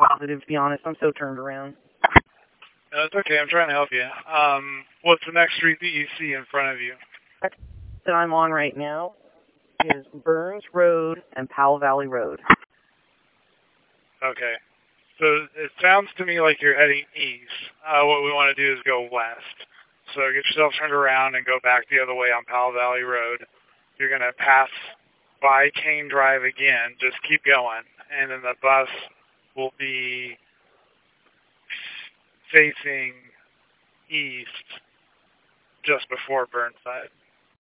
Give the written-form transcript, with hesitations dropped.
positive, to be honest. I'm so turned around. No, it's okay. I'm trying to help you. What's the next street that you see in front of you? That I'm on right now is Burns Road and Powell Valley Road. Okay. So it sounds to me like you're heading east. What we want to do is go west. So get yourself turned around and go back the other way on Powell Valley Road. You're going to pass by Kane Drive again. Just keep going. And then the bus will be facing east just before Burnside.